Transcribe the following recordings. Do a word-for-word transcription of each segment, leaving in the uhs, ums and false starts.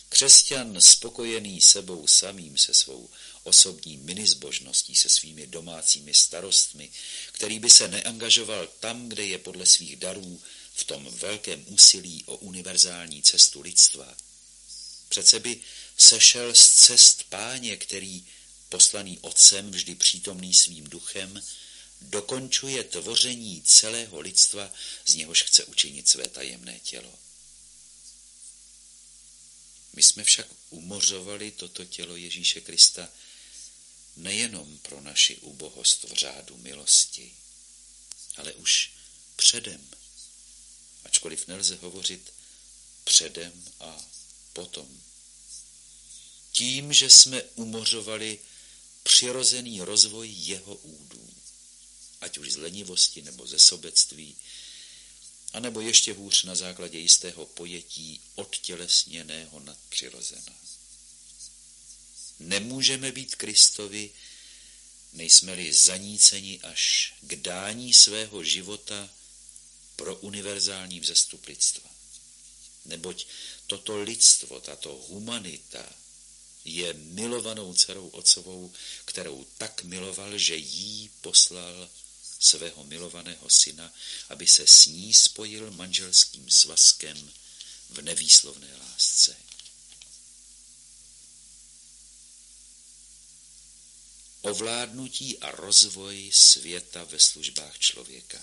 Křesťan spokojený sebou samým, se svou osobní minizbožností, se svými domácími starostmi, který by se neangažoval tam, kde je podle svých darů v tom velkém úsilí o univerzální cestu lidstva, přece by sešel z cest Páně, který, poslaný Otcem, vždy přítomný svým duchem, dokončuje tvoření celého lidstva, z něhož chce učinit své tajemné tělo. My jsme však umořovali toto tělo Ježíše Krista nejenom pro naši ubohost v řádu milosti, ale už předem, ačkoliv nelze hovořit předem a potom. Tím, že jsme umořovali přirozený rozvoj jeho údů, ať už z lenivosti nebo ze sobectví, anebo ještě hůř na základě jistého pojetí odtělesněného nadpřirozena. Nemůžeme být Kristovi, nejsme-li zaníceni až k dání svého života pro univerzální vzestup lidstva. Neboť toto lidstvo, tato humanita je milovanou dcerou Otcovou, kterou tak miloval, že jí poslal svého milovaného syna, aby se s ní spojil manželským svazkem v nevýslovné lásce. Ovládnutí a rozvoj světa ve službách člověka.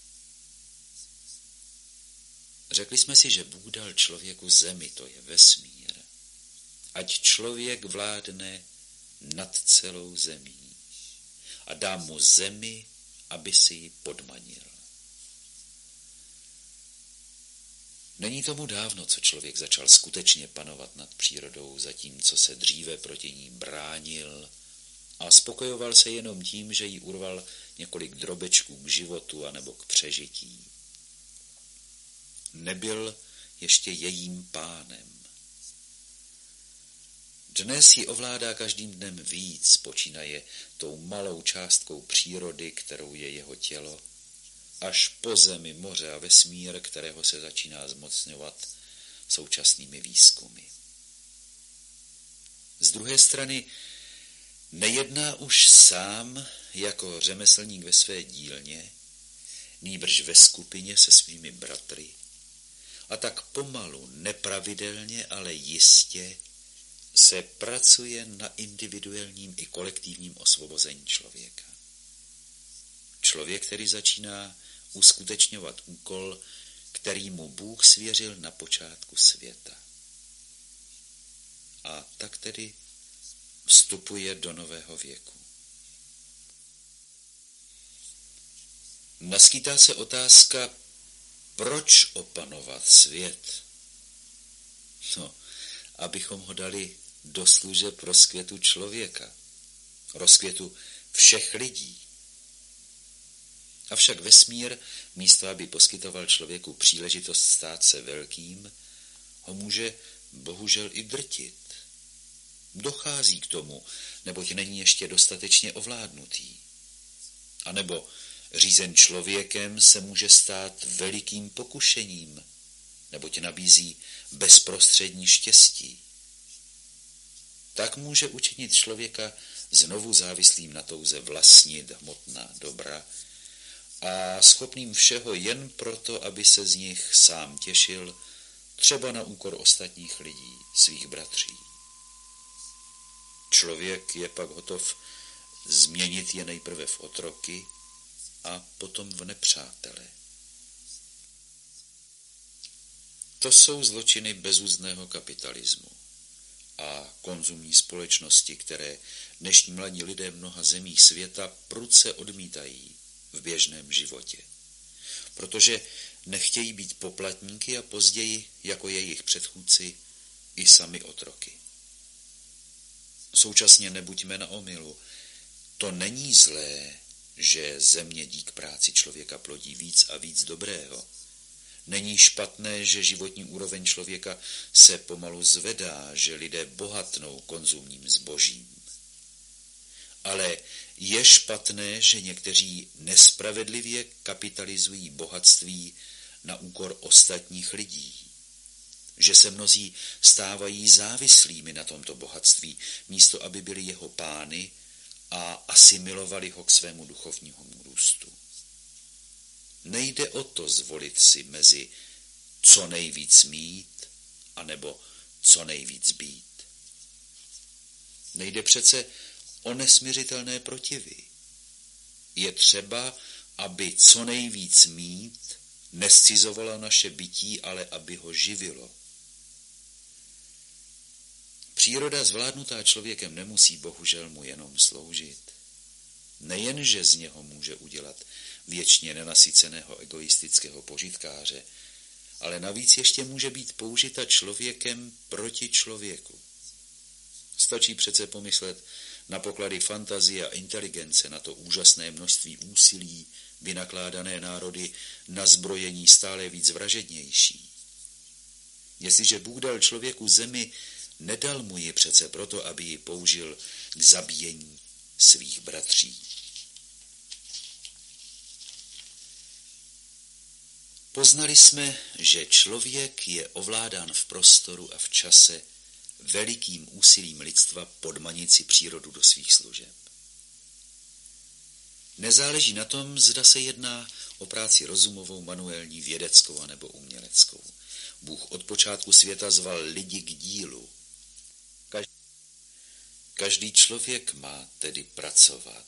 Řekli jsme si, že Bůh dal člověku zemi, to je vesmír. Ať člověk vládne nad celou zemí a dá mu zemi, aby si ji podmanil. Není tomu dávno, co člověk začal skutečně panovat nad přírodou, zatímco se dříve proti ní bránil a spokojoval se jenom tím, že jí urval několik drobečků k životu anebo k přežití. Nebyl ještě jejím pánem. Dnes ji ovládá každým dnem víc, počínaje tou malou částkou přírody, kterou je jeho tělo, až po zemi, moře a vesmír, kterého se začíná zmocňovat současnými výzkumy. Z druhé strany nejedná už sám jako řemeslník ve své dílně, nýbrž ve skupině se svými bratry, a tak pomalu, nepravidelně, ale jistě se pracuje na individuálním i kolektivním osvobození člověka. Člověk, který začíná uskutečňovat úkol, který mu Bůh svěřil na počátku světa. A tak tedy vstupuje do nového věku. Naskýtá se otázka, proč opanovat svět? No, abychom ho dali do služeb rozkvětu člověka, rozkvětu všech lidí. Avšak vesmír, místo aby poskytoval člověku příležitost stát se velkým, ho může bohužel i drtit. Dochází k tomu, neboť není ještě dostatečně ovládnutý. A nebo řízen člověkem se může stát velikým pokušením, neboť nabízí bezprostřední štěstí. Tak může učinit člověka znovu závislým na touze vlastnit hmotná dobra a schopným všeho jen proto, aby se z nich sám těšil, třeba na úkor ostatních lidí, svých bratří. Člověk je pak hotov změnit je nejprve v otroky a potom v nepřátele. To jsou zločiny bezúzdného kapitalismu a konzumní společnosti, které dnešní mladí lidé v mnoha zemích světa prudce odmítají v běžném životě, protože nechtějí být poplatníky a později, jako jejich předchůdci, i sami otroky. Současně nebuďme na omylu, to není zlé, že země dík práci člověka plodí víc a víc dobrého. Není špatné, že životní úroveň člověka se pomalu zvedá, že lidé bohatnou konzumním zbožím. Ale je špatné, že někteří nespravedlivě kapitalizují bohatství na úkor ostatních lidí. že se mnozí stávají závislými na tomto bohatství, místo aby byli jeho pány a asimilovali ho k svému duchovnímu růstu. Nejde o to zvolit si mezi co nejvíc mít, anebo co nejvíc být. Nejde přece o nesmiřitelné protivy. Je třeba, aby co nejvíc mít nescizovalo naše bytí, ale aby ho živilo. Příroda zvládnutá člověkem nemusí bohužel mu jenom sloužit. Nejenže z něho může udělat věčně nenasyceného egoistického požitkáře, ale navíc ještě může být použita člověkem proti člověku. Stačí přece pomyslet na poklady fantazie a inteligence, na to úžasné množství úsilí vynakládané národy na zbrojení stále víc vražednější. Jestliže Bůh dal člověku zemi, nedal mu ji přece proto, aby ji použil k zabíjení svých bratří. Poznali jsme, že člověk je ovládán v prostoru a v čase velikým úsilím lidstva podmanit si přírodu do svých služeb. Nezáleží na tom, zda se jedná o práci rozumovou, manuální, vědeckou anebo uměleckou. Bůh od počátku světa zval lidi k dílu. Každý člověk má tedy pracovat.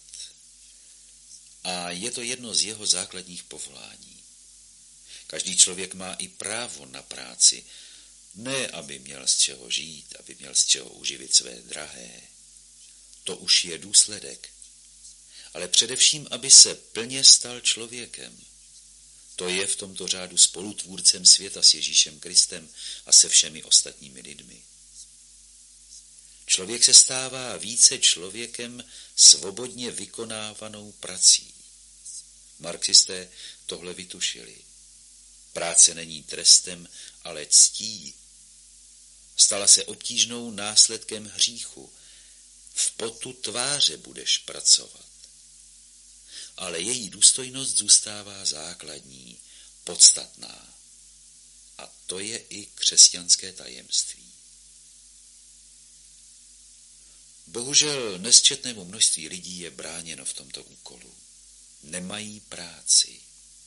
A je to jedno z jeho základních povolání. Každý člověk má i právo na práci, ne aby měl z čeho žít, aby měl z čeho uživit své drahé. To už je důsledek. Ale především, aby se plně stal člověkem. To je v tomto řádu spolutvůrcem světa s Ježíšem Kristem a se všemi ostatními lidmi. Člověk se stává více člověkem svobodně vykonávanou prací. Marxisté tohle vytušili. Práce není trestem, ale ctí. Stala se obtížnou následkem hříchu. V potu tváře budeš pracovat. Ale její důstojnost zůstává základní, podstatná. A to je i křesťanské tajemství. Bohužel nesčetnému množství lidí je bráněno v tomto úkolu. Nemají práci.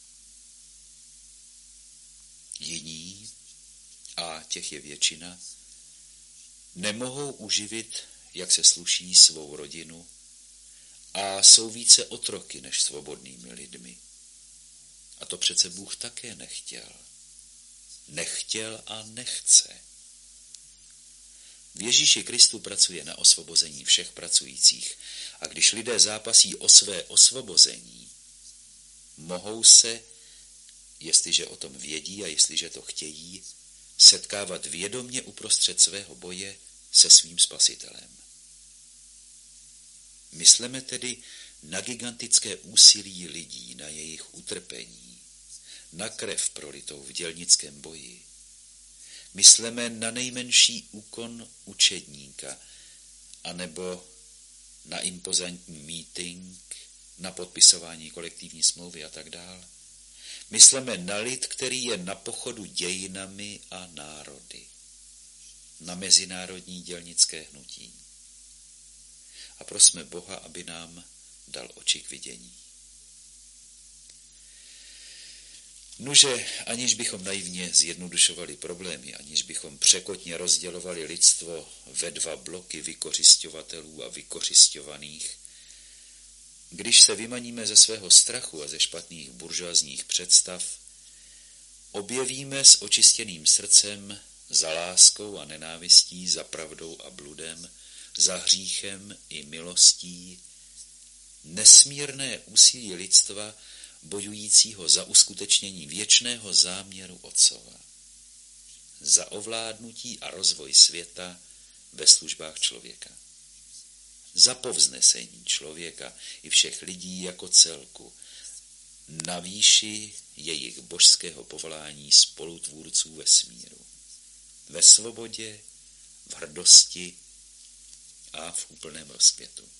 Jiní, a těch je většina, nemohou uživit, jak se sluší, svou rodinu a jsou více otroky než svobodnými lidmi. A to přece Bůh také nechtěl. Nechtěl a nechce. V Ježíši Kristu pracuje na osvobození všech pracujících a když lidé zápasí o své osvobození, mohou se, jestliže o tom vědí a jestliže to chtějí, setkávat vědomě uprostřed svého boje se svým spasitelem. Mysleme tedy na gigantické úsilí lidí, na jejich utrpení, na krev prolitou v dělnickém boji. Mysleme na nejmenší úkon učedníka, anebo na impozantní meeting, na podpisování kolektivní smlouvy a tak dále. Myslíme na lid, který je na pochodu dějinami a národy, na mezinárodní dělnické hnutí. A prosme Boha, aby nám dal oči k vidění. Nuže, aniž bychom naivně zjednodušovali problémy, aniž bychom překotně rozdělovali lidstvo ve dva bloky vykořisťovatelů a vykořisťovaných, když se vymaníme ze svého strachu a ze špatných buržoazních představ, objevíme s očištěným srdcem, za láskou a nenávistí, za pravdou a bludem, za hříchem i milostí, nesmírné úsilí lidstva, bojujícího za uskutečnění věčného záměru Otcova, za ovládnutí a rozvoj světa ve službách člověka, za povznesení člověka i všech lidí jako celku, na výši jejich božského povolání spolutvůrců vesmíru, ve svobodě, v hrdosti a v úplném rozkvětu.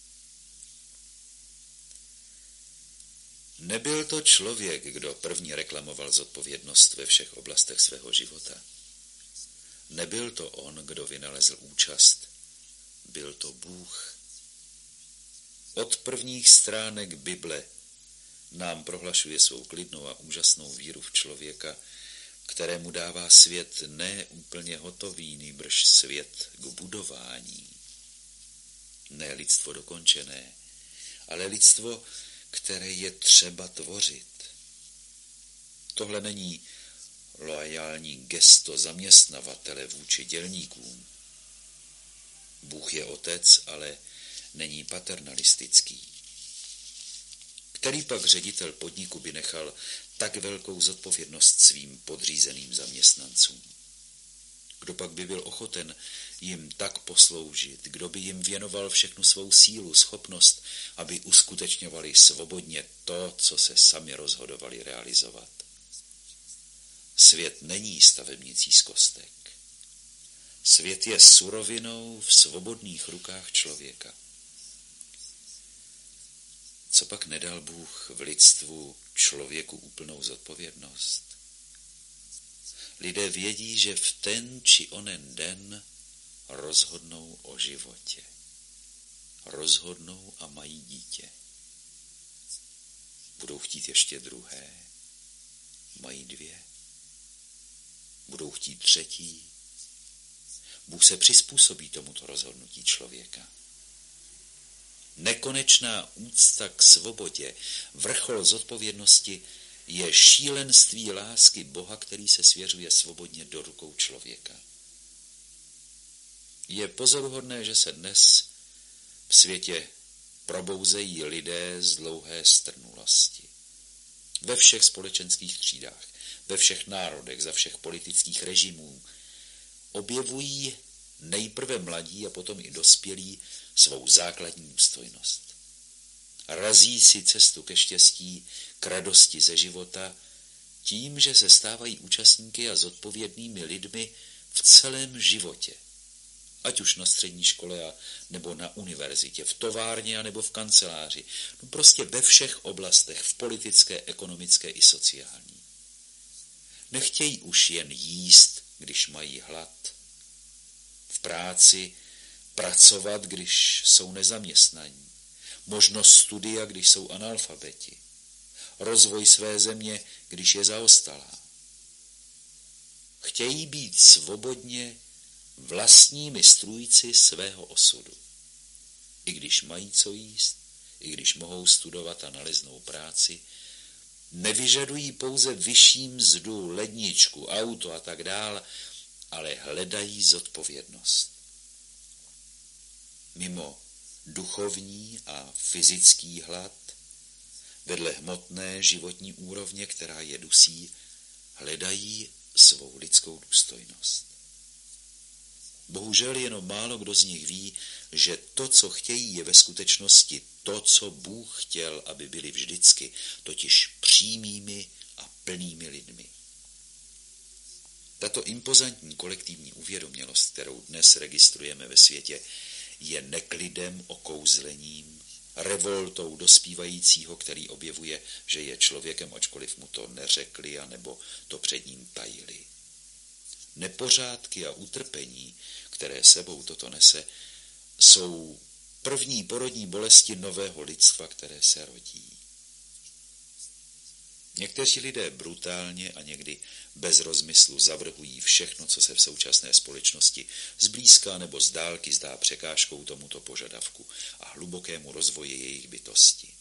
Nebyl to člověk, kdo první reklamoval zodpovědnost ve všech oblastech svého života. Nebyl to on, kdo vynalezl účast, byl to Bůh. Od prvních stránek Bible nám prohlašuje svou klidnou a úžasnou víru v člověka, kterému dává svět ne úplně hotový, nýbrž svět k budování. Ne lidstvo dokončené, ale lidstvo, které je třeba tvořit. Tohle není loajální gesto zaměstnavatele vůči dělníkům. Bůh je otec, ale není paternalistický. Který pak ředitel podniku by nechal tak velkou zodpovědnost svým podřízeným zaměstnancům? Kdo pak by byl ochoten jim tak posloužit? Kdo by jim věnoval všechnu svou sílu, schopnost, aby uskutečňovali svobodně to, co se sami rozhodovali realizovat? Svět není stavebnicí z kostek. Svět je surovinou v svobodných rukách člověka. Co pak nedal Bůh v lidstvu člověku úplnou zodpovědnost? Lidé vědí, že v ten či onen den rozhodnou o životě. Rozhodnou a mají dítě. Budou chtít ještě druhé. Mají dvě. Budou chtít třetí. Bůh se přizpůsobí tomuto rozhodnutí člověka. Nekonečná úcta k svobodě, vrchol zodpovědnosti je šílenství lásky Boha, který se svěřuje svobodně do rukou člověka. Je pozoruhodné, že se dnes v světě probouzejí lidé z dlouhé strnulosti. Ve všech společenských třídách, ve všech národech, za všech politických režimů objevují nejprve mladí a potom i dospělí svou základní důstojnost. Razí si cestu ke štěstí, k radosti ze života tím, že se stávají účastníky a zodpovědnými lidmi v celém životě. Ať už na střední škole a nebo na univerzitě, v továrně a nebo v kanceláři. No prostě ve všech oblastech, v politické, ekonomické i sociální. Nechtějí už jen jíst, když mají hlad. V práci pracovat, když jsou nezaměstnaní. Možnost studia, když jsou analfabeti. Rozvoj své země, když je zaostalá. Chtějí být svobodně vlastními strůjci svého osudu. I když mají co jíst, i když mohou studovat a naleznou práci, nevyžadují pouze vyšší mzdu, ledničku, auto a tak dál, ale hledají zodpovědnost. Mimo duchovní a fyzický hlad, vedle hmotné životní úrovně, která je dusí, hledají svou lidskou důstojnost. Bohužel jenom málo kdo z nich ví, že to, co chtějí, je ve skutečnosti to, co Bůh chtěl, aby byli vždycky, totiž přímými a plnými lidmi. Tato impozantní kolektivní uvědomělost, kterou dnes registrujeme ve světě, je neklidem, okouzlením, revoltou dospívajícího, který objevuje, že je člověkem, ačkoliv mu to neřekli, anebo to před ním tajili. Nepořádky a utrpení, které sebou toto nese, jsou první porodní bolesti nového lidstva, které se rodí. Někteří lidé brutálně a někdy bez rozmyslu zavrhují všechno, co se v současné společnosti zblízka nebo z dálky zdá překážkou tomuto požadavku a hlubokému rozvoji jejich bytosti.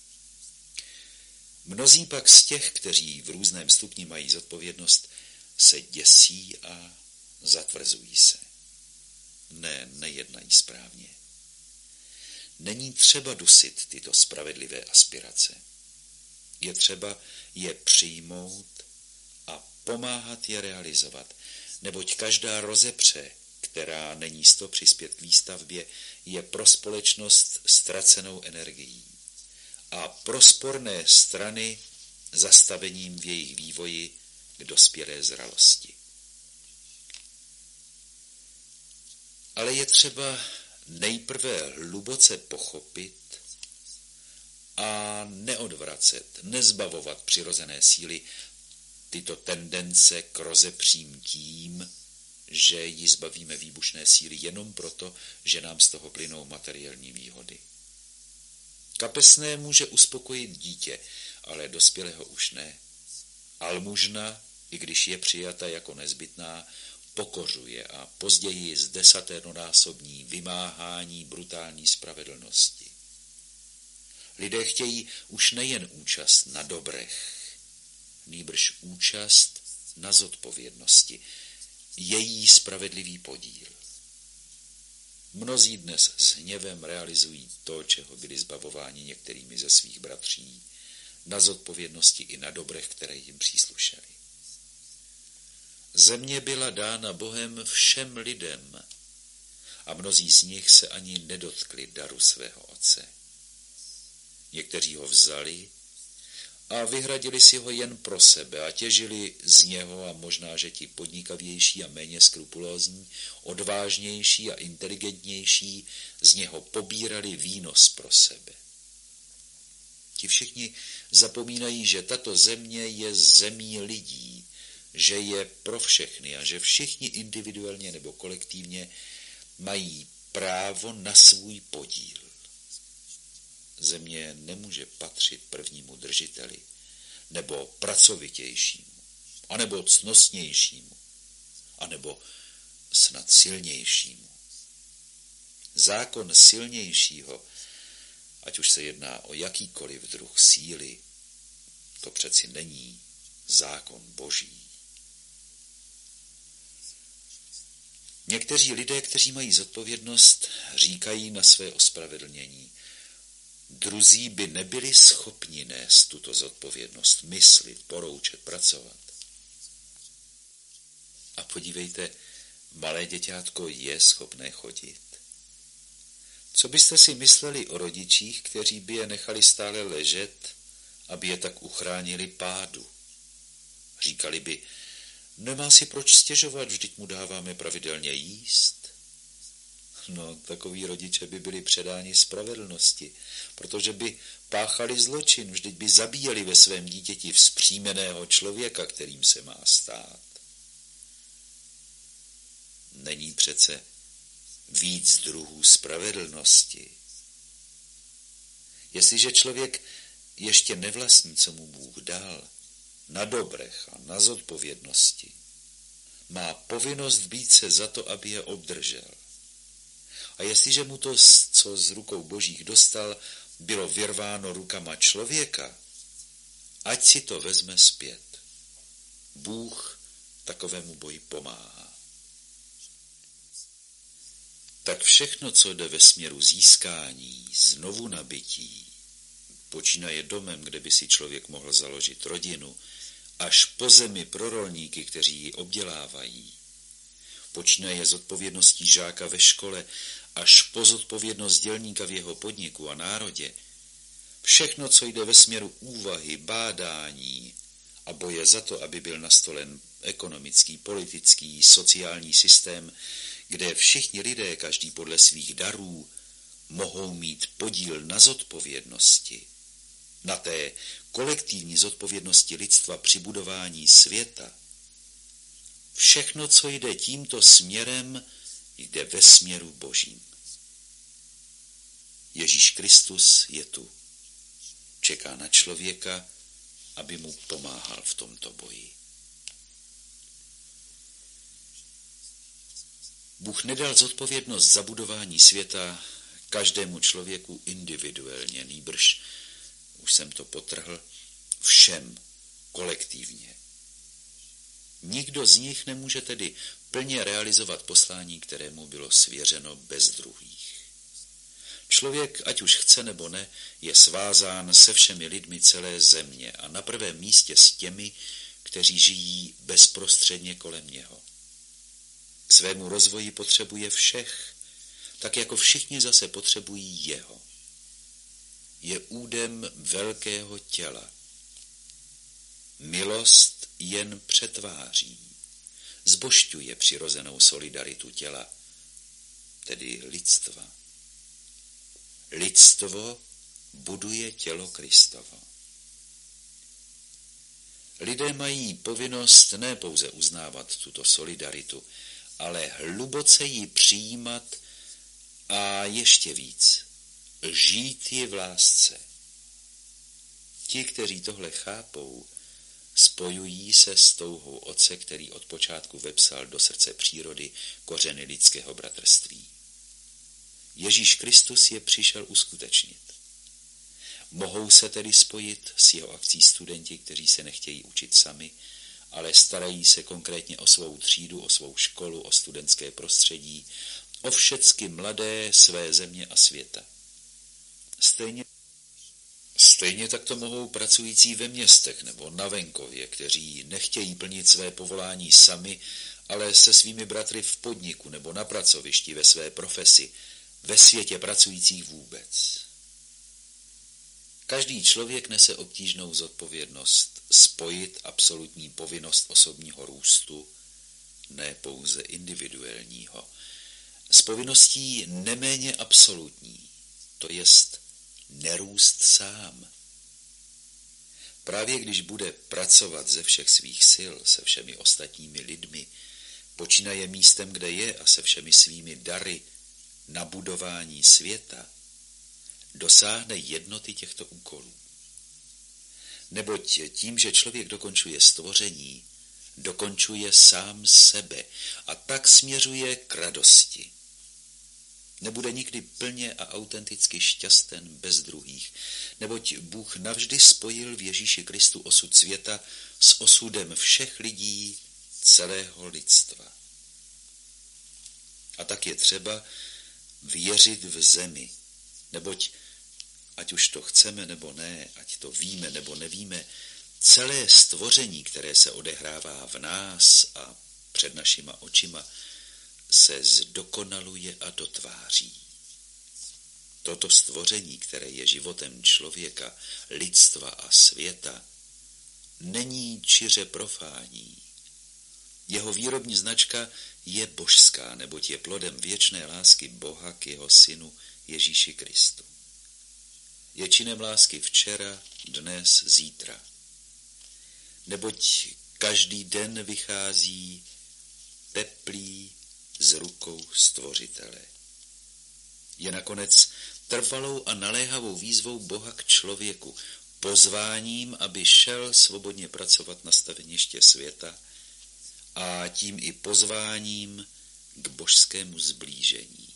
Mnozí pak z těch, kteří v různém stupni mají zodpovědnost, se děsí a zatvrzují se. Ne, nejednají správně. Není třeba dusit tyto spravedlivé aspirace. Je třeba je přijmout a pomáhat je realizovat, neboť každá rozepře, která není sto přispět k výstavbě, je pro společnost ztracenou energií a pro sporné strany zastavením v jejich vývoji k dospělé zralosti. Ale je třeba nejprve hluboce pochopit a neodvracet, nezbavovat přirozené síly tyto tendence k rozepřím tím, že ji zbavíme výbušné síly jenom proto, že nám z toho plynou materiální výhody. Kapesné může uspokojit dítě, ale dospělého už ne. Almužna, i když je přijata jako nezbytná, pokořuje a později z desateronásobní vymáhání brutální spravedlnosti. Lidé chtějí už nejen účast na dobrech, nýbrž účast na zodpovědnosti, její spravedlivý podíl. Mnozí dnes s hněvem realizují to, čeho byli zbavováni některými ze svých bratří, na zodpovědnosti i na dobrech, které jim příslušely. Země byla dána Bohem všem lidem a mnozí z nich se ani nedotkli daru svého otce. Někteří ho vzali a vyhradili si ho jen pro sebe a těžili z něho, a možná, že ti podnikavější a méně skrupulózní, odvážnější a inteligentnější z něho pobírali výnos pro sebe. Ti všichni zapomínají, že tato země je zemí lidí, že je pro všechny a že všichni individuálně nebo kolektivně mají právo na svůj podíl. Země nemůže patřit prvnímu držiteli, nebo pracovitějšímu, anebo cnostnějšímu, anebo snad silnějšímu. Zákon silnějšího, ať už se jedná o jakýkoliv druh síly, to přeci není zákon Boží. Někteří lidé, kteří mají zodpovědnost, říkají na své ospravedlnění: druzí by nebyli schopni nést tuto zodpovědnost, myslit, poroučet, pracovat. A podívejte, malé děťátko je schopné chodit. Co byste si mysleli o rodičích, kteří by je nechali stále ležet, aby je tak uchránili pádu? Říkali by: nemá si proč stěžovat, vždyť mu dáváme pravidelně jíst. No, takoví rodiče by byli předáni spravedlnosti, protože by páchali zločin, vždyť by zabíjeli ve svém dítěti vzpřímeného člověka, kterým se má stát. Není přece víc druhů spravedlnosti. Jestliže člověk ještě nevlastní, co mu Bůh dal, na dobrech a na zodpovědnosti, má povinnost být se za to, aby je obdržel. A jestliže mu to, co z rukou Božích dostal, bylo vyrváno rukama člověka, ať si to vezme zpět. Bůh takovému boji pomáhá. Tak všechno, co jde ve směru získání, znovu nabití, počínaje domem, kde by si člověk mohl založit rodinu, až po zemi pro rolníky, kteří ji obdělávají, počínaje zodpovědností žáka ve škole, až po zodpovědnost dělníka v jeho podniku a národě, všechno, co jde ve směru úvahy, bádání a boje za to, aby byl nastolen ekonomický, politický, sociální systém, kde všichni lidé, každý podle svých darů, mohou mít podíl na zodpovědnosti, na té kolektivní zodpovědnosti lidstva při budování světa. Všechno, co jde tímto směrem, jde ve směru Božím. Ježíš Kristus je tu. Čeká na člověka, aby mu pomáhal v tomto boji. Bůh nedal zodpovědnost za budování světa každému člověku individuálně, nýbrž, už jsem to podtrhl, všem kolektivně. Nikdo z nich nemůže tedy plně realizovat poslání, kterému bylo svěřeno bez druhých. Člověk, ať už chce nebo ne, je svázán se všemi lidmi celé země a na prvém místě s těmi, kteří žijí bezprostředně kolem něho. K svému rozvoji potřebuje všech, tak jako všichni zase potřebují jeho. Je údem velkého těla. Milost jen přetváří, zbožťuje přirozenou solidaritu těla, tedy lidstva. Lidstvo buduje tělo Kristovo. Lidé mají povinnost ne pouze uznávat tuto solidaritu, ale hluboce ji přijímat a ještě víc, žít ji v lásce. Ti, kteří tohle chápou, spojují se s touhou Otce, který od počátku vepsal do srdce přírody kořeny lidského bratrství. Ježíš Kristus je přišel uskutečnit. Mohou se tedy spojit s jeho akcí studenti, kteří se nechtějí učit sami, ale starají se konkrétně o svou třídu, o svou školu, o studentské prostředí, o všecky mladé své země a světa. Stejně, stejně tak to mohou pracující ve městech nebo na venkově, kteří nechtějí plnit své povolání sami, ale se svými bratry v podniku nebo na pracovišti ve své profesi, ve světě pracujících vůbec. Každý člověk nese obtížnou zodpovědnost spojit absolutní povinnost osobního růstu, ne pouze individuálního, s povinností neméně absolutní, to jest nerůst sám. Právě když bude pracovat ze všech svých sil se všemi ostatními lidmi, počínaje místem, kde je, a se všemi svými dary na budování světa, dosáhne jednoty těchto úkolů. Neboť tím, že člověk dokončuje stvoření, dokončuje sám sebe a tak směřuje k radosti. Nebude nikdy plně a autenticky šťasten bez druhých, neboť Bůh navždy spojil v Ježíši Kristu osud světa s osudem všech lidí celého lidstva. A tak je třeba věřit v zemi, neboť ať už to chceme nebo ne, ať to víme nebo nevíme, celé stvoření, které se odehrává v nás a před našima očima, se zdokonaluje a dotváří. Toto stvoření, které je životem člověka, lidstva a světa, není čiře profání. Jeho výrobní značka je božská, neboť je plodem věčné lásky Boha k jeho synu Ježíši Kristu. Je činem lásky včera, dnes, zítra. Neboť každý den vychází teplý z rukou Stvořitele. Je nakonec trvalou a naléhavou výzvou Boha k člověku, pozváním, aby šel svobodně pracovat na staveniště světa a tím i pozváním k božskému zblížení.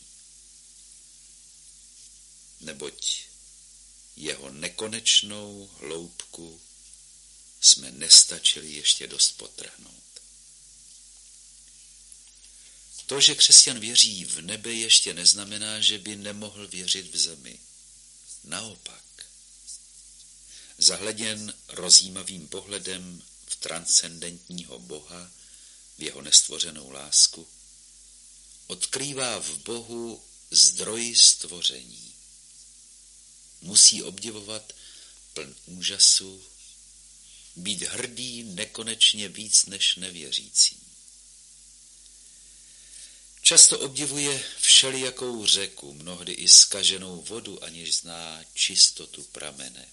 Neboť jeho nekonečnou hloubku jsme nestačili ještě dost podtrhnout. To, že křesťan věří v nebe, ještě neznamená, že by nemohl věřit v zemi. Naopak. Zahleděn rozjímavým pohledem v transcendentního Boha, v jeho nestvořenou lásku, odkrývá v Bohu zdroj stvoření. Musí obdivovat pln úžasu, být hrdý nekonečně víc než nevěřící. Často obdivuje všelijakou řeku, mnohdy i zkaženou vodu, aniž zná čistotu pramene.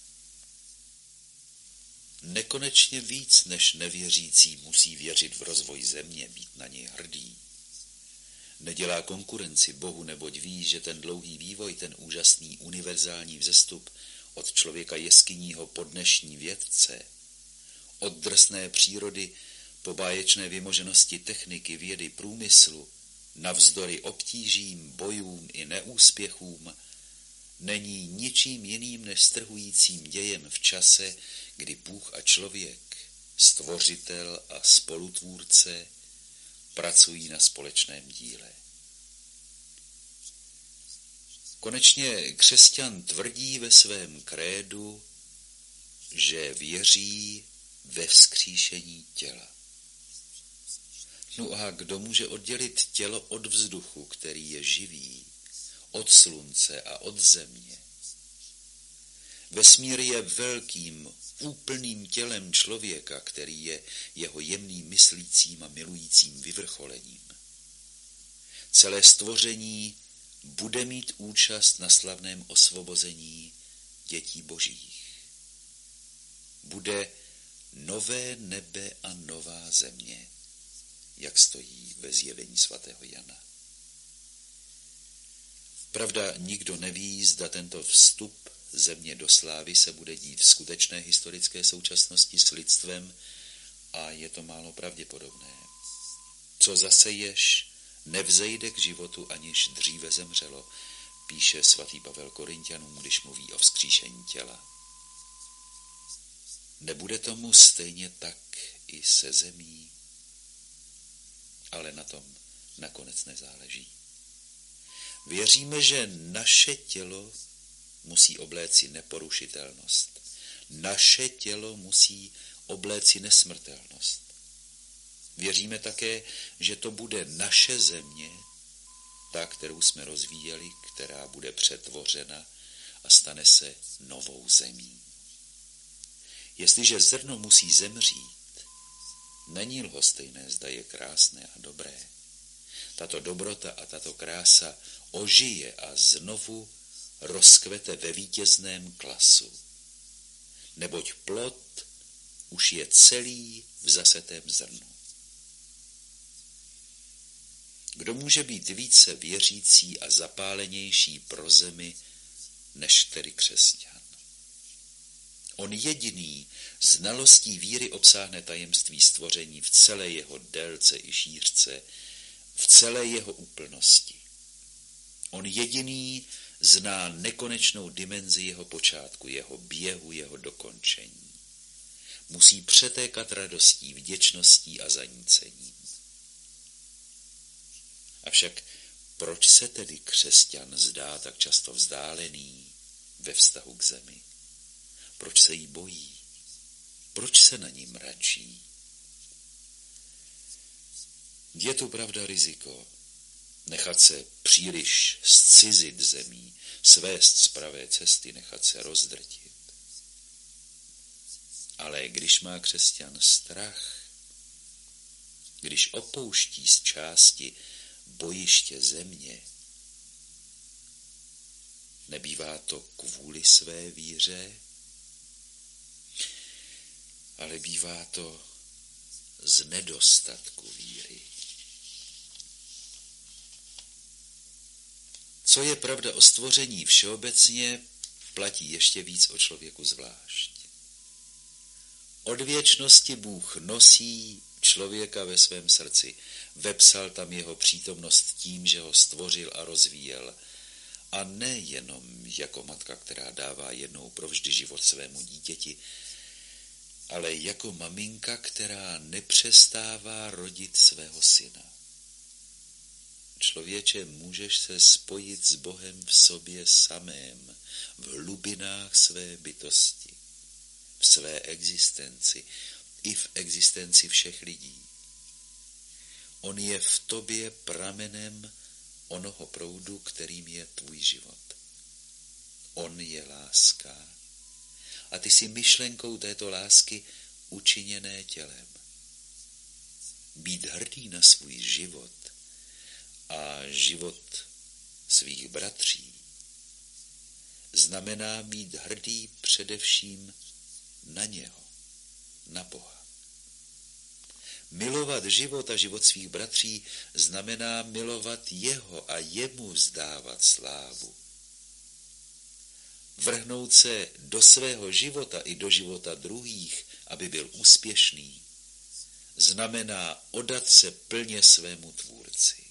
Nekonečně víc než nevěřící musí věřit v rozvoj země, být na něj hrdý. Nedělá konkurenci Bohu, neboť ví, že ten dlouhý vývoj, ten úžasný univerzální vzestup od člověka jeskyního po dnešní vědce, od drsné přírody po báječné vymoženosti techniky, vědy, průmyslu, navzdory obtížím, bojům i neúspěchům, není ničím jiným než strhujícím dějem v čase, kdy Bůh a člověk, stvořitel a spolutvůrce, pracují na společném díle. Konečně křesťan tvrdí ve svém krédu, že věří ve vzkříšení těla. No a kdo může oddělit tělo od vzduchu, který je živý, od slunce a od země? Vesmír je velkým, úplným tělem člověka, který je jeho jemným myslícím a milujícím vyvrcholením. Celé stvoření bude mít účast na slavném osvobození dětí božích. Bude nové nebe a nová země, jak stojí ve zjevení svatého Jana. Pravda, nikdo neví, zda tento vstup země do slávy se bude dít v skutečné historické současnosti s lidstvem a je to málo pravděpodobné. Co zaseješ, nevzejde k životu, aniž dříve zemřelo, píše svatý Pavel Korinťanům, když mluví o vzkříšení těla. Nebude tomu stejně tak i se zemí, ale na tom nakonec nezáleží. Věříme, že naše tělo musí obléci neporušitelnost. Naše tělo musí obléci nesmrtelnost. Věříme také, že to bude naše země, ta, kterou jsme rozvíjeli, která bude přetvořena a stane se novou zemí. Jestliže zrno musí zemřít, není lhostejné, zda je krásné a dobré. Tato dobrota a tato krása ožije a znovu rozkvete ve vítězném klasu. Neboť plod už je celý v zasetém zrnu. Kdo může být více věřící a zapálenější pro zemi, než tedy křesťan? On jediný znalostí víry obsáhne tajemství stvoření v celé jeho délce i šířce, v celé jeho úplnosti. On jediný zná nekonečnou dimenzi jeho počátku, jeho běhu, jeho dokončení. Musí přetékat radostí, vděčností a zanícením. Avšak proč se tedy křesťan zdá tak často vzdálený ve vztahu k zemi? Proč se jí bojí? Proč se na ní mračí? Je tu pravda riziko nechat se příliš zcizit zemí, svést z pravé cesty, nechat se rozdrtit. Ale když má křesťan strach, když opouští z části bojiště země, nebývá to kvůli své víře, ale bývá to z nedostatku víry. Co je pravda o stvoření všeobecně, platí ještě víc o člověku zvlášť. Od věčnosti Bůh nosí člověka ve svém srdci, vepsal tam jeho přítomnost tím, že ho stvořil a rozvíjel, a ne jenom jako matka, která dává jednou provždy život svému dítěti, ale jako maminka, která nepřestává rodit svého syna. Člověče, můžeš se spojit s Bohem v sobě samém, v hlubinách své bytosti, v své existenci i v existenci všech lidí. On je v tobě pramenem onoho proudu, kterým je tvůj život. On je láska a ty jsi myšlenkou této lásky učiněné tělem. Být hrdý na svůj život a život svých bratří znamená být hrdý především na něho, na Boha. Milovat život a život svých bratří znamená milovat jeho a jemu vzdávat slávu. Vrhnout se do svého života i do života druhých, aby byl úspěšný, znamená oddat se plně svému tvůrci.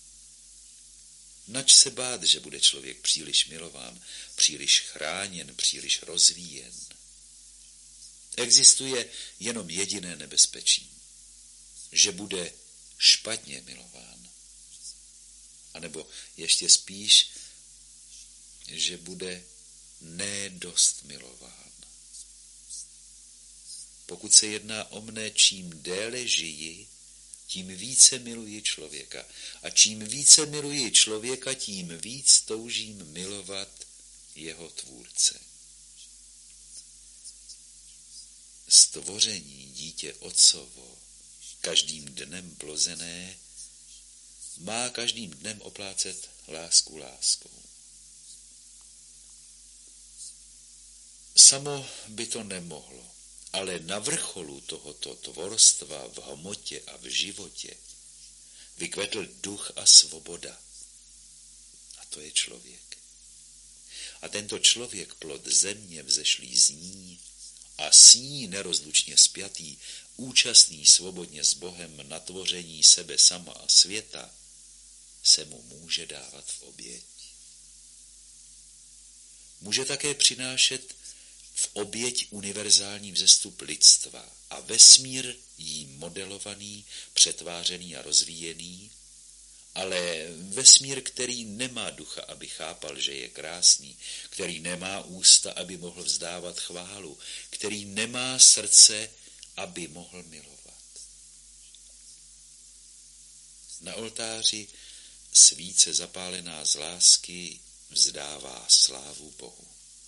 Nač se bát, že bude člověk příliš milován, příliš chráněn, příliš rozvíjen. Existuje jenom jediné nebezpečí, že bude špatně milován. A nebo ještě spíš, že bude nedost milován. Pokud se jedná o mne, čím déle žiji, tím více miluji člověka. A čím více miluji člověka, tím víc toužím milovat jeho tvůrce. Stvoření dítě otcovo, každým dnem plozené, má každým dnem oplácet lásku láskou. Samo by to nemohlo, ale na vrcholu tohoto tvorstva v hmotě a v životě vykvetl duch a svoboda. A to je člověk. A tento člověk, plod země vzešlý z ní a s ní nerozlučně spjatý, účastný svobodně s Bohem na tvoření sebe sama a světa, se mu může dávat v oběť. Může také přinášet v oběť univerzální vzestup lidstva a vesmír jí modelovaný, přetvářený a rozvíjený, ale vesmír, který nemá ducha, aby chápal, že je krásný, který nemá ústa, aby mohl vzdávat chválu, který nemá srdce, aby mohl milovat. Na oltáři svíce zapálená z lásky vzdává slávu Bohu.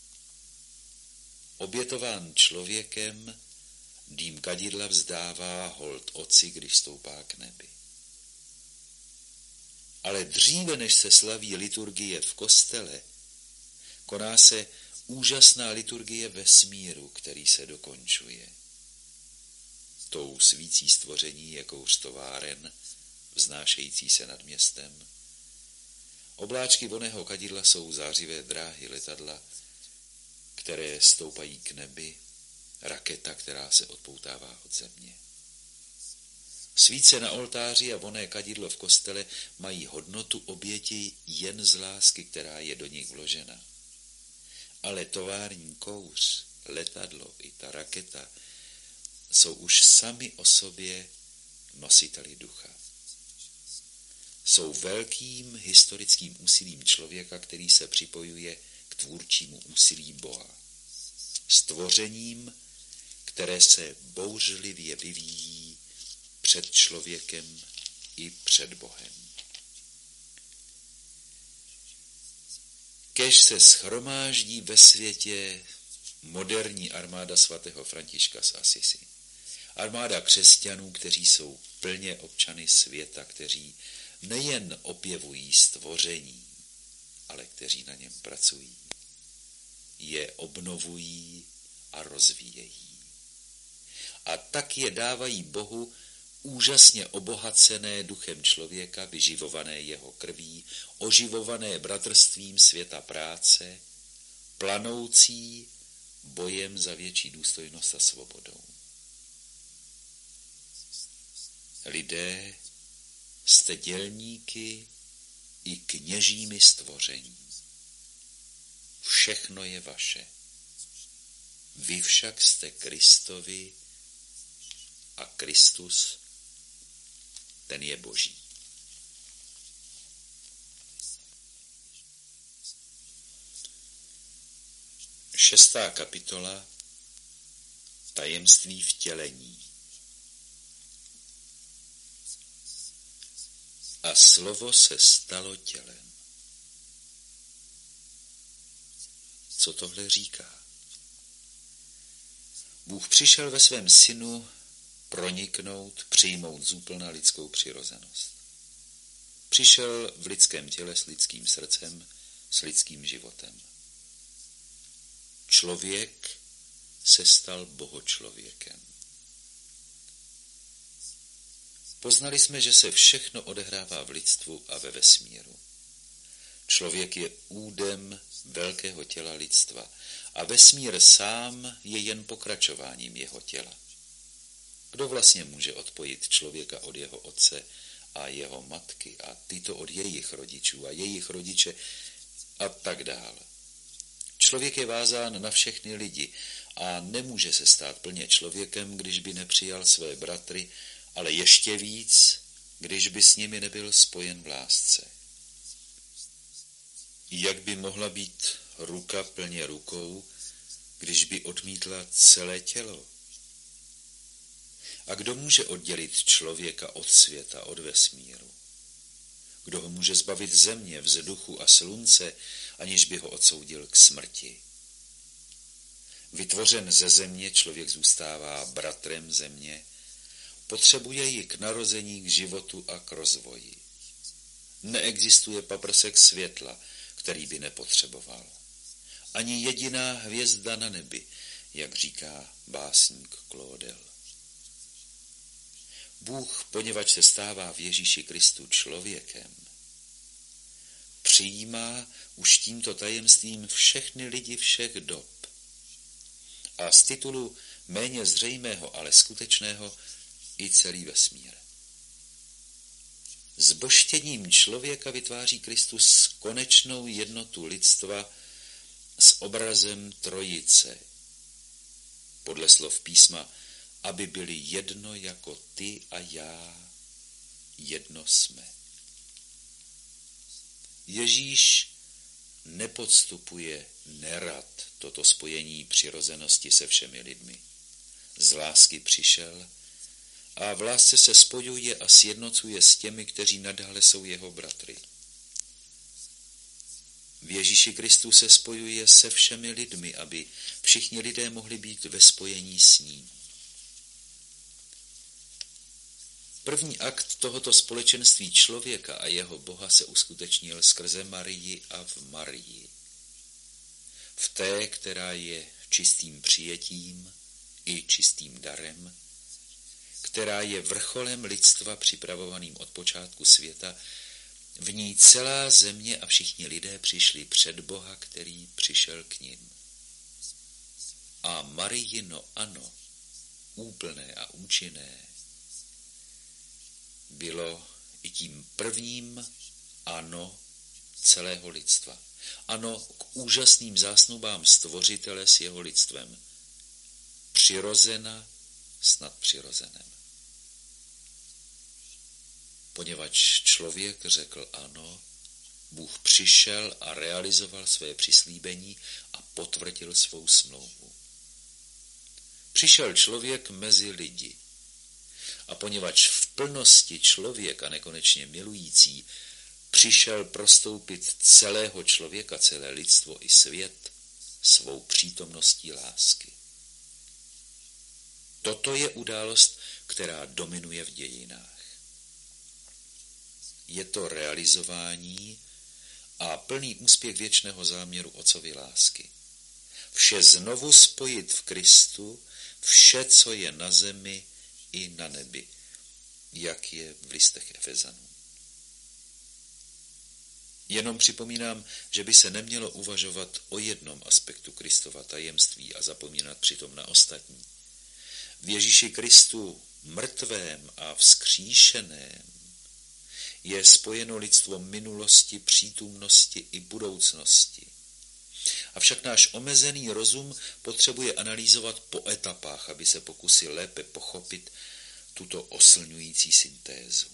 Obětován člověkem, dým kadidla vzdává hold Otci, když stoupá k nebi. Ale dříve, než se slaví liturgie v kostele, koná se úžasná liturgie vesmíru, který se dokončuje. Tou svící stvoření je kouř továren, vznášející se nad městem. Obláčky vonného kadidla jsou zářivé dráhy letadla, které stoupají k nebi, raketa, která se odpoutává od země. Svíce na oltáři a vonné kadidlo v kostele mají hodnotu oběti jen z lásky, která je do nich vložena. Ale tovární kouř, letadlo i ta raketa jsou už sami o sobě nositeli ducha. Jsou velkým historickým úsilím člověka, který se připojuje k tvůrčímu úsilí Boha. Stvořením, které se bouřlivě vyvíjí před člověkem i před Bohem. Kéž se shromáždí ve světě moderní armáda svatého Františka z Asisi. Armáda křesťanů, kteří jsou plně občany světa, kteří nejen opěvují stvoření, ale kteří na něm pracují, je obnovují a rozvíjejí. A tak je dávají Bohu úžasně obohacené duchem člověka, vyživované jeho krví, oživované bratrstvím světa práce, planoucí bojem za větší důstojnost a svobodou. Lidé, jste dělníky i kněžími stvoření. Všechno je vaše. Vy však jste Kristovi a Kristus, ten je Boží. Šestá kapitola. Tajemství vtělení. A slovo se stalo tělem. Co tohle říká? Bůh přišel ve svém synu proniknout, přijmout zúplna lidskou přirozenost. Přišel v lidském těle s lidským srdcem, s lidským životem. Člověk se stal bohočlověkem. Poznali jsme, že se všechno odehrává v lidstvu a ve vesmíru. Člověk je údem velkého těla lidstva a vesmír sám je jen pokračováním jeho těla. Kdo vlastně může odpojit člověka od jeho otce a jeho matky a tyto od jejich rodičů a jejich rodiče a tak dále? Člověk je vázán na všechny lidi a nemůže se stát plně člověkem, když by nepřijal své bratry, ale ještě víc, když by s nimi nebyl spojen v lásce. Jak by mohla být ruka plně rukou, když by odmítla celé tělo? A kdo může oddělit člověka od světa, od vesmíru? Kdo ho může zbavit země, vzduchu a slunce, aniž by ho odsoudil k smrti? Vytvořen ze země, člověk zůstává bratrem země, potřebuje ji k narození, k životu a k rozvoji. Neexistuje paprsek světla, který by nepotřeboval. Ani jediná hvězda na nebi, jak říká básník Claudel. Bůh, poněvadž se stává v Ježíši Kristu člověkem, přijímá už tímto tajemstvím všechny lidi všech dob. A z titulu méně zřejmého, ale skutečného i celý vesmír. Zbožštěním člověka vytváří Kristus konečnou jednotu lidstva s obrazem Trojice. Podle slov písma, aby byli jedno jako ty a já, jedno jsme. Ježíš nepodstupuje nerad toto spojení přirozenosti se všemi lidmi. Z lásky přišel a v lásce se spojuje a sjednocuje s těmi, kteří nadále jsou jeho bratry. V Ježíši Kristu se spojuje se všemi lidmi, aby všichni lidé mohli být ve spojení s ním. První akt tohoto společenství člověka a jeho Boha se uskutečnil skrze Marii a v Marii. V té, která je čistým přijetím i čistým darem, která je vrcholem lidstva připravovaným od počátku světa, v ní celá země a všichni lidé přišli před Boha, který přišel k nim. A Marijino ano, úplné a účinné, bylo i tím prvním ano celého lidstva. Ano k úžasným zásnubám Stvořitele s jeho lidstvem. Přirozena s nadpřirozenem. Poněvadž člověk řekl ano, Bůh přišel a realizoval své přislíbení a potvrdil svou smlouvu. Přišel člověk mezi lidi. A poněvadž v plnosti člověka nekonečně milující přišel prostoupit celého člověka, celé lidstvo i svět svou přítomností lásky. Toto je událost, která dominuje v dějinách. Je to realizování a plný úspěch věčného záměru Otcovy lásky. Vše znovu spojit v Kristu, vše, co je na zemi i na nebi, jak je v listech Efezanů. Jenom připomínám, že by se nemělo uvažovat o jednom aspektu Kristova tajemství a zapomínat přitom na ostatní. V Ježíši Kristu mrtvém a vzkříšeném je spojeno lidstvo minulosti, přítomnosti i budoucnosti. Avšak náš omezený rozum potřebuje analyzovat po etapách, aby se pokusil lépe pochopit tuto oslňující syntézu.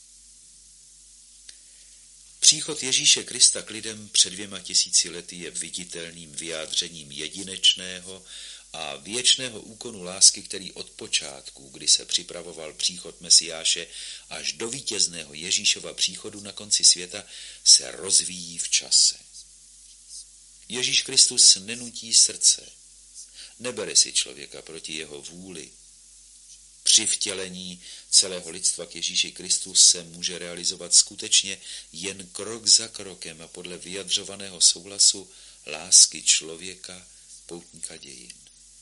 Příchod Ježíše Krista k lidem před dvěma tisíci lety je viditelným vyjádřením jedinečného a věčného úkonu lásky, který od počátku, kdy se připravoval příchod Mesiáše, až do vítězného Ježíšova příchodu na konci světa, se rozvíjí v čase. Ježíš Kristus nenutí srdce, nebere si člověka proti jeho vůli. Při vtělení celého lidstva k Ježíši Kristu se může realizovat skutečně jen krok za krokem a podle vyjadřovaného souhlasu lásky člověka, poutníka dějin.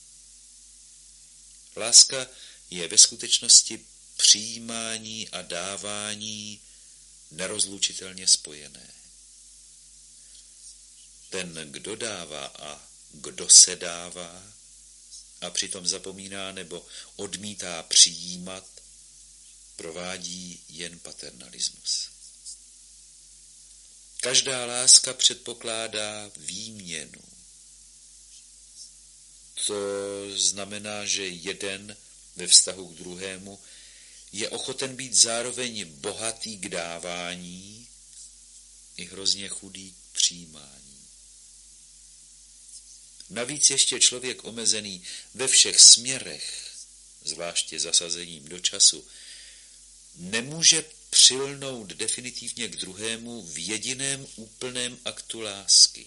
Láska je ve skutečnosti přijímání a dávání nerozlučitelně spojené. Ten, kdo dává a kdo se dává a přitom zapomíná nebo odmítá přijímat, provádí jen paternalismus. Každá láska předpokládá výměnu. To znamená, že jeden ve vztahu k druhému je ochoten být zároveň bohatý k dávání i hrozně chudý k přijímání. Navíc ještě člověk omezený ve všech směrech, zvláště zasazením do času, nemůže přilnout definitivně k druhému v jediném úplném aktu lásky.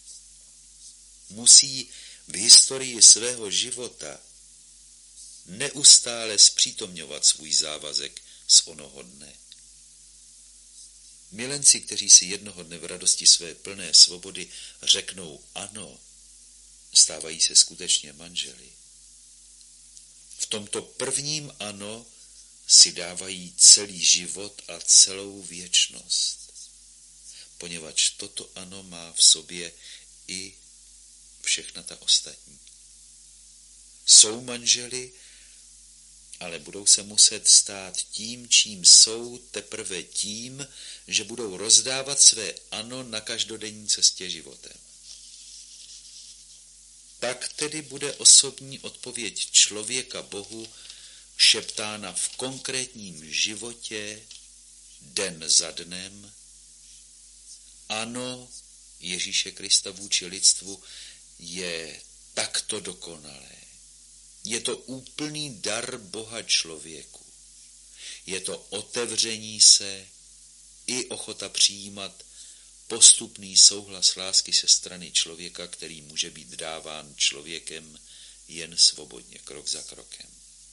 Musí v historii svého života neustále zpřítomňovat svůj závazek z onoho dne. Milenci, kteří si jednoho dne v radosti své plné svobody řeknou ano, stávají se skutečně manželi. V tomto prvním ano si dávají celý život a celou věčnost, poněvadž toto ano má v sobě i všechna ta ostatní. Jsou manželi, ale budou se muset stát tím, čím jsou, teprve tím, že budou rozdávat své ano na každodenní cestě životem. Tak tedy bude osobní odpověď člověka Bohu šeptána v konkrétním životě, den za dnem. Ano, Ježíše Krista vůči lidstvu je takto dokonalé. Je to úplný dar Boha člověku. Je to otevření se i ochota přijímat postupný souhlas lásky se strany člověka, který může být dáván člověkem jen svobodně, krok za krokem.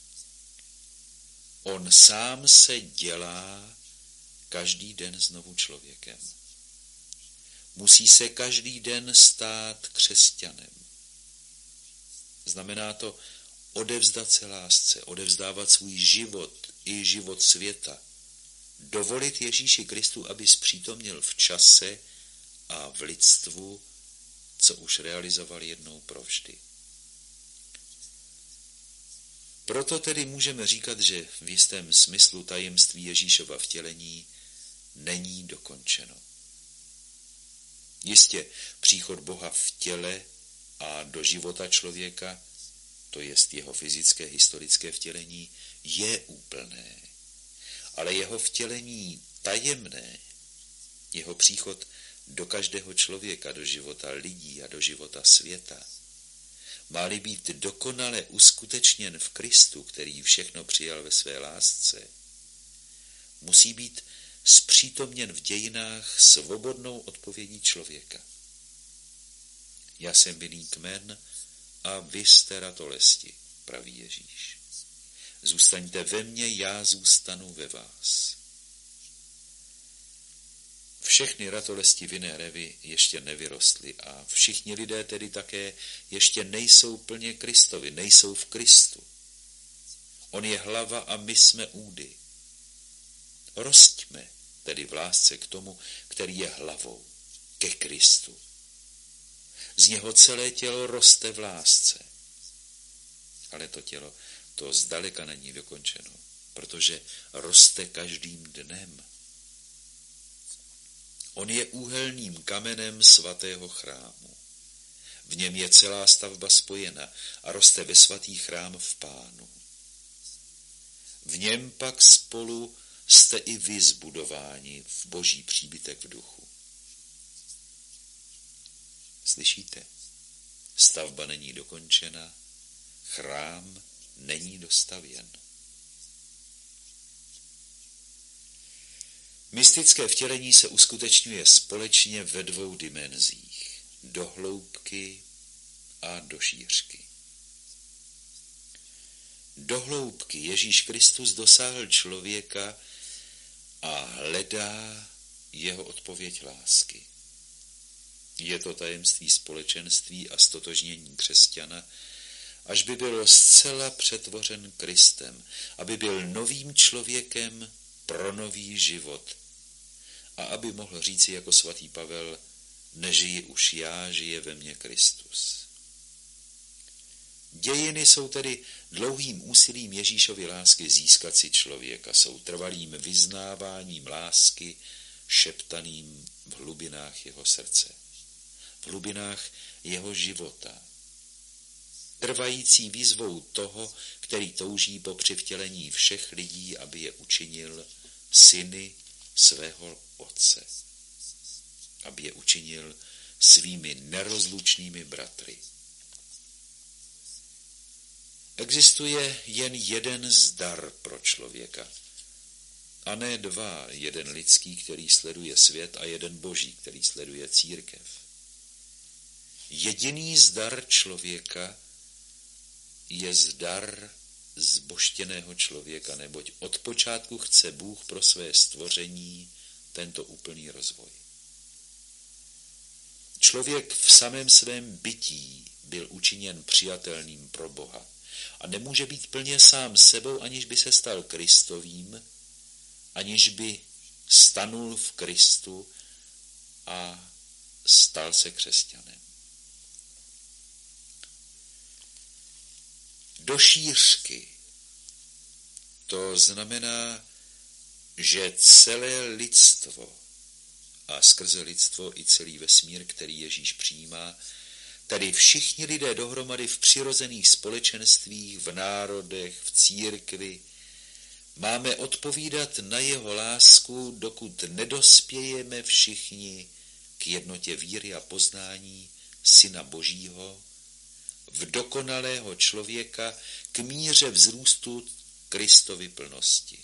On sám se dělá každý den znovu člověkem. Musí se každý den stát křesťanem. Znamená to odevzdat se lásce, odevzdávat svůj život i život světa, dovolit Ježíši Kristu, aby zpřítomnil v čase a v lidstvu, co už realizoval jednou provždy. Proto tedy můžeme říkat, že v jistém smyslu tajemství Ježíšova vtělení není dokončeno. Jistě příchod Boha v těle a do života člověka, to jest jeho fyzické historické vtělení, je úplné. Ale jeho vtělení tajemné, jeho příchod do každého člověka, do života lidí a do života světa, má-li být dokonale uskutečněn v Kristu, který všechno přijal ve své lásce, musí být zpřítomněn v dějinách svobodnou odpovědí člověka. Já jsem vinný kmen a vy jste ratolesti, praví Ježíš. Zůstaňte ve mně, já zůstanu ve vás. Všechny ratolesti vinné révy ještě nevyrostly a všichni lidé tedy také ještě nejsou plně Kristovi, nejsou v Kristu. On je hlava a my jsme údy. Rostíme tedy v lásce k tomu, který je hlavou, ke Kristu. Z něho celé tělo roste v lásce. Ale to tělo, to zdaleka není dokončeno, protože roste každým dnem. On je úhelným kamenem svatého chrámu. V něm je celá stavba spojena a roste ve svatý chrám v Pánu. V něm pak spolu jste i vy zbudováni v boží příbytek v duchu. Slyšíte? Stavba není dokončena, chrám není dostavěn. Mystické vtělení se uskutečňuje společně ve dvou dimenzích, do hloubky a do šířky. Do hloubky Ježíš Kristus dosáhl člověka a hledá jeho odpověď lásky. Je to tajemství společenství a stotožnění křesťana, až by byl zcela přetvořen Kristem, aby byl novým člověkem pro nový život a aby mohl říci jako svatý Pavel, nežiji už já, žije ve mně Kristus. Dějiny jsou tedy dlouhým úsilím Ježíšovy lásky získat si člověka, jsou trvalým vyznáváním lásky šeptaným v hlubinách jeho srdce, v hlubinách jeho života, trvající výzvou toho, který touží po přivtělení všech lidí, aby je učinil syny svého Otce, aby je učinil svými nerozlučnými bratry. Existuje jen jeden zdar pro člověka, a ne dva, jeden lidský, který sleduje svět, a jeden boží, který sleduje církev. Jediný zdar člověka je zdar zbožtěného člověka, neboť od počátku chce Bůh pro své stvoření tento úplný rozvoj. Člověk v samém svém bytí byl učiněn přijatelným pro Boha. a nemůže být plně sám sebou, aniž by se stal Kristovým, aniž by stanul v Kristu a stal se křesťanem. Do šířky. To znamená, že celé lidstvo a skrze lidstvo i celý vesmír, který Ježíš přijímá, tedy všichni lidé dohromady v přirozených společenstvích, v národech, v církvi, máme odpovídat na jeho lásku, dokud nedospějeme všichni k jednotě víry a poznání Syna Božího, v dokonalého člověka, k míře vzrůstu Kristovy plnosti.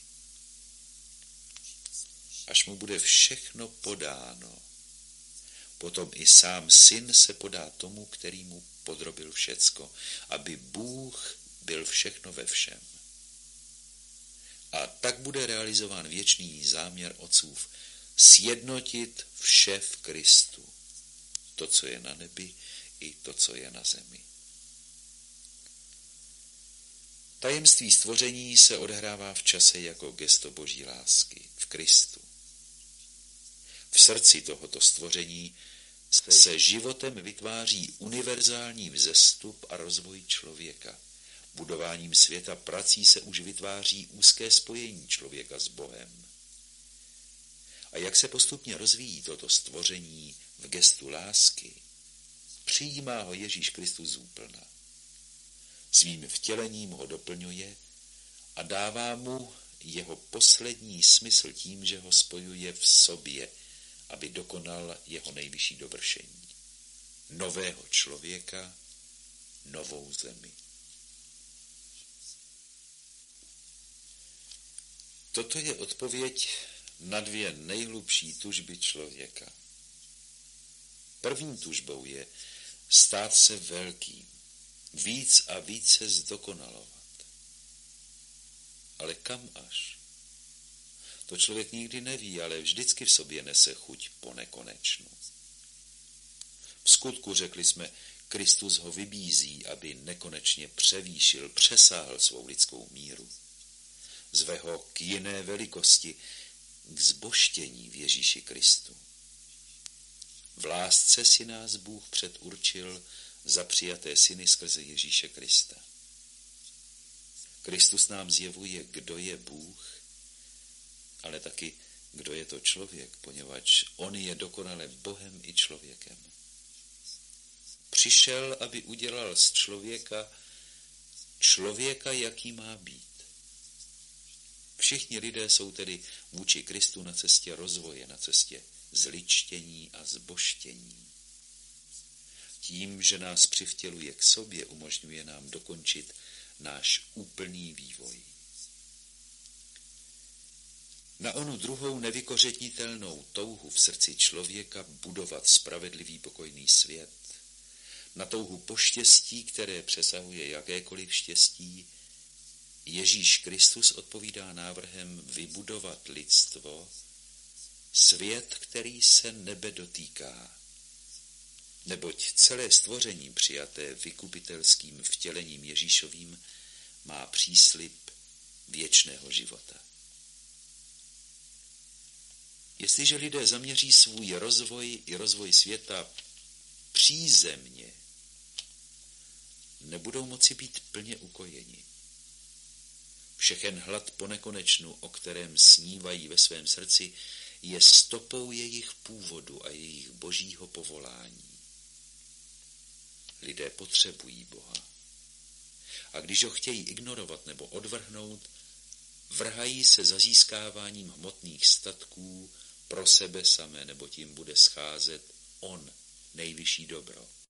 Až mu bude všechno podáno, potom i sám Syn se podá tomu, který mu podrobil všecko, aby Bůh byl všechno ve všem. A tak bude realizován věčný záměr otcův sjednotit vše v Kristu, to, co je na nebi, i to, co je na zemi. Tajemství stvoření se odehrává v čase jako gesto Boží lásky v Kristu. V srdci tohoto stvoření se životem vytváří univerzální vzestup a rozvoj člověka. Budováním světa prací se už vytváří úzké spojení člověka s Bohem. A jak se postupně rozvíjí toto stvoření v gestu lásky, přijímá ho Ježíš Kristus úplna. Svým vtělením ho doplňuje a dává mu jeho poslední smysl tím, že ho spojuje v sobě, aby dokonal jeho nejvyšší dovršení. Nového člověka, novou zemi. Toto je odpověď na dvě nejhlubší tužby člověka. První tužbou je stát se velkým, víc a více zdokonalovat. Ale kam až? To člověk nikdy neví, ale vždycky v sobě nese chuť po nekonečnu. V skutku, řekli jsme, Kristus ho vybízí, aby nekonečně převýšil, přesáhl svou lidskou míru. Zve ho k jiné velikosti, k zbožtění v Ježíši Kristu. V lásce si nás Bůh předurčil za přijaté syny skrze Ježíše Krista. Kristus nám zjevuje, kdo je Bůh, ale taky, kdo je to člověk, poněvadž on je dokonale Bohem i člověkem. Přišel, aby udělal z člověka člověka, jaký má být. Všichni lidé jsou tedy vůči Kristu na cestě rozvoje, na cestě zličtění a zbožtění. Tím, že nás přivtěluje k sobě, umožňuje nám dokončit náš úplný vývoj. Na onu druhou nevykořenitelnou touhu v srdci člověka budovat spravedlivý pokojný svět, na touhu po štěstí, které přesahuje jakékoliv štěstí, Ježíš Kristus odpovídá návrhem vybudovat lidstvo, svět, který se nebe dotýká. Neboť celé stvoření přijaté vykupitelským vtělením Ježíšovým má příslib věčného života. Jestliže lidé zaměří svůj rozvoj i rozvoj světa přízemně, nebudou moci být plně ukojeni. Všechen hlad po nekonečnu, o kterém snívají ve svém srdci, je stopou jejich původu a jejich božího povolání. Lidé potřebují Boha. A když ho chtějí ignorovat nebo odvrhnout, vrhají se za získáváním hmotných statků pro sebe samé, nebo tím bude scházet on, nejvyšší dobro.